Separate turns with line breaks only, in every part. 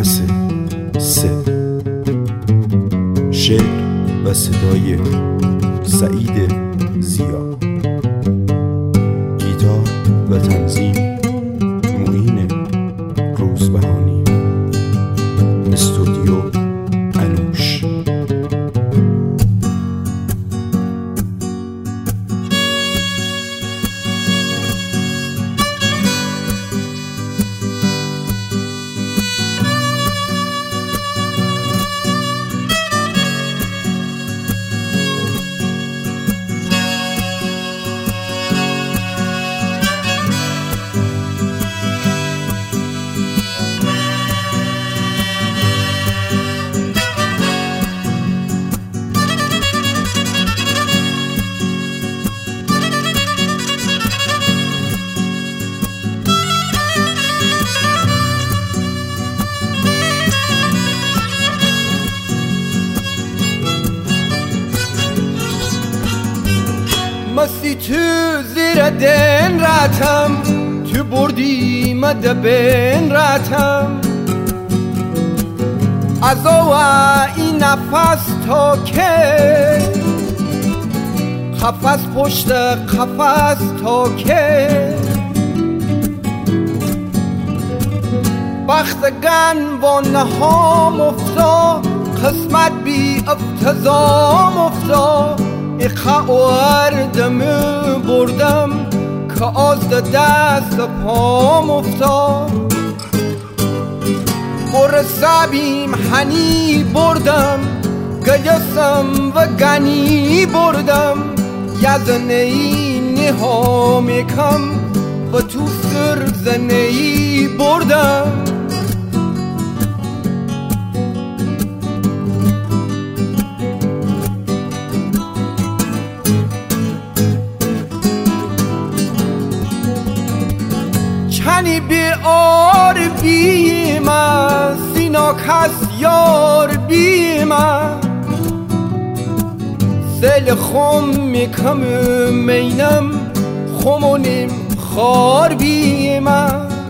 مقدس 3. شعر و صدای سعید زیا، گیتار و تنظیم معین روزبهانی، استودیو انوش.
مستی تو زیر دن راتم، تو بردی مدبن راتم. از او این نفس تا که قفس پشت قفس تا که بختگان و نهام افتا، قسمت بی افتضام افتا. اردم بردم که از دست پام افتاد. برسابیم هنی بردم، گلسم و گنی بردم. یزنی نهام کم و تو سر زنی بردم. چنی بیار بیما، سینا کس یار بیما. سل خم میکم مینم، خمونیم خار بیما.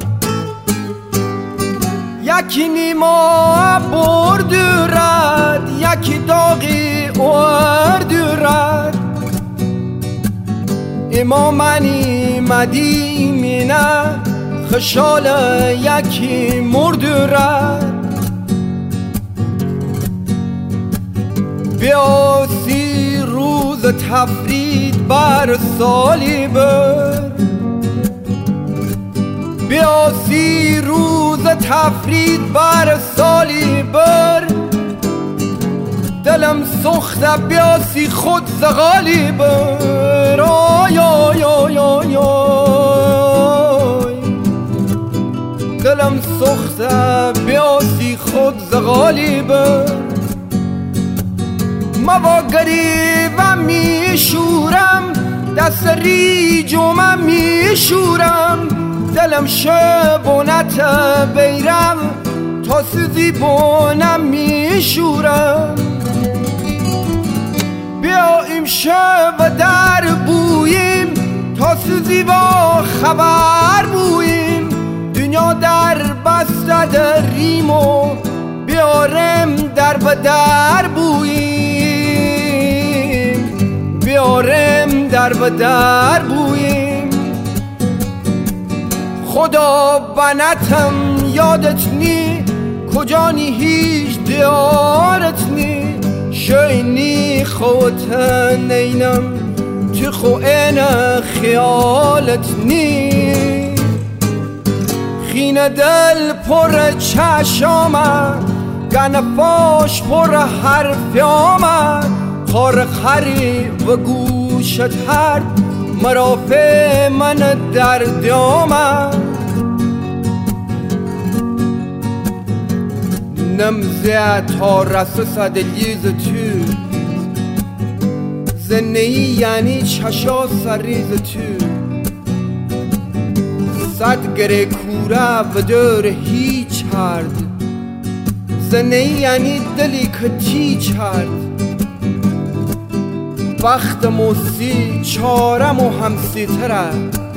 یکی نیما برد رد، یکی داغی ورد رد. اما منی مدیمینه، خشال یکی مرد رد. بیاسی روز تفرید بر سالی بر، بیاسی روز تفرید بر سالی بر. دلم سخته بیاسی خود زغالی بر. آی آی آی آی آی، دلم سخته بیاسی خود زغالی بر. موا گریبم میشورم، دست ریجومم میشورم. دلم شبونت بیرم، تا سوزی بونم میشورم. بیا امشب و در بوییم، تا سوزی با خبر بوییم. دنیا در بسته دریم و بیارم در و در بوییم. بیارم در و در بوییم. خدا بنتم یادت نی، کجا نی هیچ دیارت نی. شاینی خوت نینم، تو خو این خیالت نی. خین دل پر چشامه، گنفاش پر حرفیامه. خار خری و گوشت هرد، مرافع من دردیامه. نمزه تا رسه دلیز تو، زنهی یعنی چشا سریز تو. صد گره کوره و دور هیچ هرد، زنهی یعنی دلی که تیچ هرد. وقت موسی چارم و همسی تره،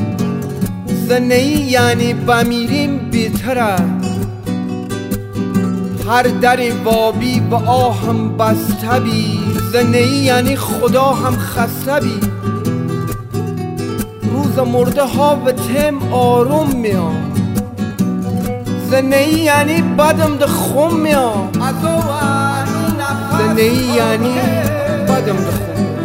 زنهی یعنی بمیریم بیتره. هر دری وابی و آهم بسته بی، زنهی یعنی خدا هم خسته بی. روز مرده ها و تم آروم میام، زنهی یعنی بدم ده خم میام، زنهی یعنی بدم ده خم میام.